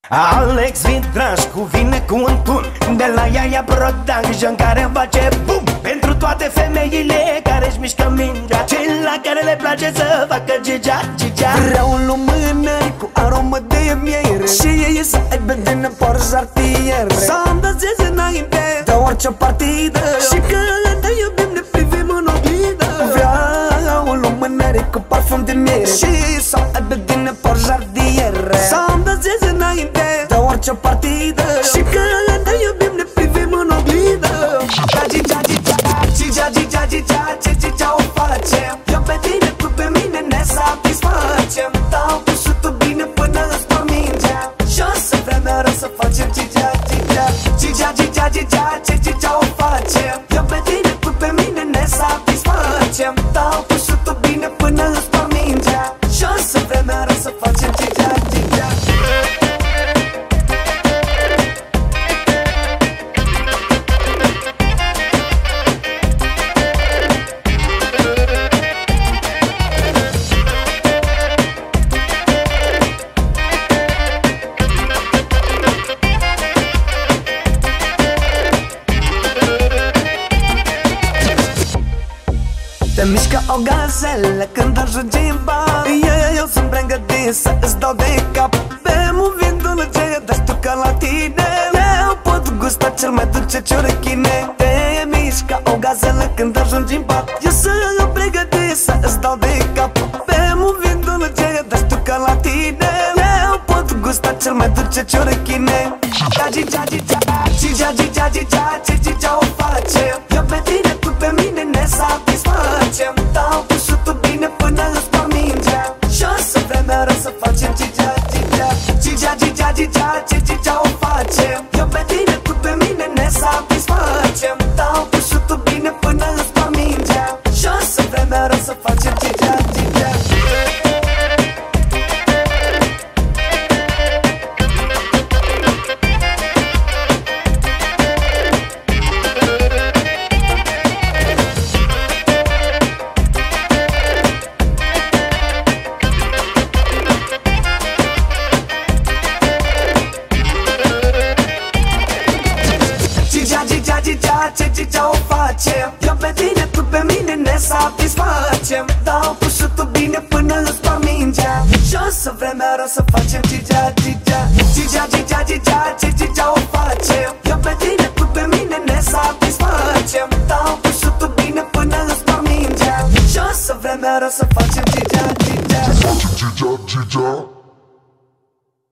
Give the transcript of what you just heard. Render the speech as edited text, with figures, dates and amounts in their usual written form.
Alex Vidrașcu vine cu un tun de la Iaia Production care face bum pentru toate femeile care își mișcă mingea, la care le place să facă gigea, gigea. Vreau un lumânări cu aromă de miere și ei să aibă din Porsche artiere, să îmi danseze înainte de orice partidă și când ne iubim ne privim în oglindă. Vreau un lumânări cu parfum de miere și ei să aibă din Porsche artiere, să îmi danseze înainte de orice partidă și când ne iubim ne privim în oglindă. Gigea, gigea, gigea, gigea, gigea, gigea o facem. Eu pe tine, tu pe mine ne satisfacem. Dau cu șutul bine până îți spor mingea și o să vrem mereu să facem gigea, gigea, gigea, gigea, gigea, gigea o facem. Eu pe tine, tu pe mine ne satisfacem. Dau cu șutul bine până îți spor mingea și o să vrem mereu să facem gigea, gigea. Te mișcă o gazelă când ajungi în bar. Eu sunt pregătit să îți dau de cap. Bem un vin dulce, dar știu că la tine eu pot gusta cel mai dulce ciorechine. Te mișcă o gazelă când ajungi în bar. Eu sunt pregătit să îți dau de cap. Bem un vin dulce, dar știu că la tine eu pot gusta cel mai dulce ciorechine. Gigea, gigea, gigea, gigea, gigea, gigea o facem. Eu pe tine, tu pe mine ne satisfacem. Dau cu șutul bine până îți spor mingea și o să vrem mereu să facem gigea, gigea, gigea, gigea, gigea, gigea o facem. Eu pe tine, tu pe mine ne satisfacem. Dau cu șutul bine până îți spor mingea și o să vrem mereu să facem gigea, gigea. Gigea o facem. Eu pe tine, tu pe mine ne satisfacem. Dau cu șutul bine până îți spor mingea și o să vrem mereu să facem gigea, gigea, gigea, gigea.